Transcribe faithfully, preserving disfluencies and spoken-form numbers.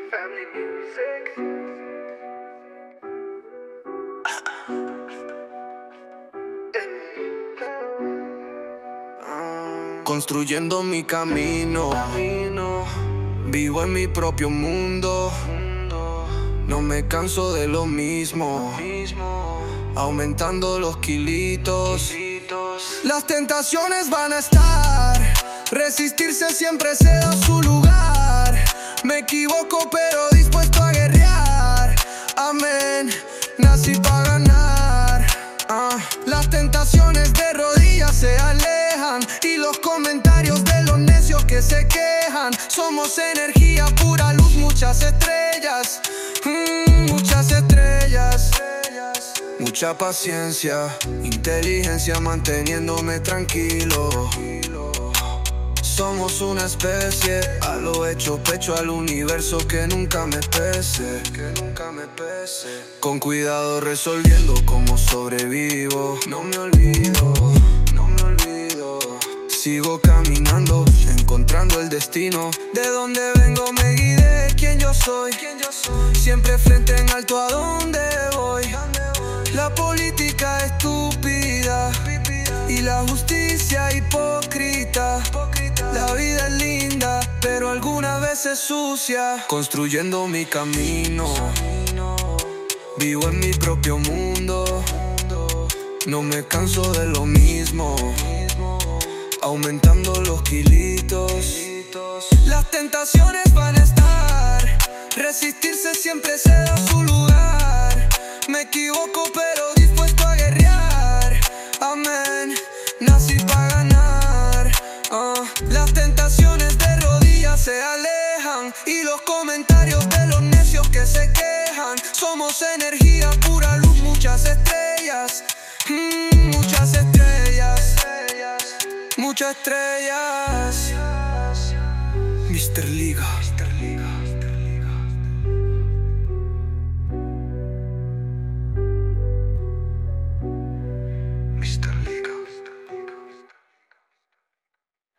Family music. Construyendo mi camino, vivo en mi propio mundo. No me canso de lo mismo, aumentando los kilitos. Las tentaciones van a estar, resistirse siempre se da su lugar. Me equivoco pero dispuesto a guerrear. Amén, nací para ganar. ah. Las tentaciones de rodillas se alejan, y los comentarios de los necios que se quejan. Somos energía, pura luz, muchas estrellas, mm, muchas estrellas. Mucha paciencia, inteligencia manteniéndome tranquilo. Somos una especie, a lo hecho pecho al universo que nunca me pese, que nunca me pese. Con cuidado resolviendo cómo sobrevivo. No me olvido, no me olvido. Sigo caminando, encontrando el destino. De donde vengo me guié, quién yo soy, ¿Quién yo soy? Siempre frente en alto a donde voy. La política estúpida y la justicia hipócrita. La vida es linda, pero algunas veces sucia. Construyendo mi camino, vivo en mi propio mundo. No me canso de lo mismo, aumentando los kilitos. Las tentaciones van a estar, resistirse siempre se da su lugar. Me equivoco pero dispuesto a guerrear. Amén, nací para ganar. uh. Las tentaciones de rodillas se alejan, y los comentarios de los necios que se quejan. Somos energía, pura luz, muchas estrellas, mm, muchas estrellas, muchas estrellas. Mister Liga.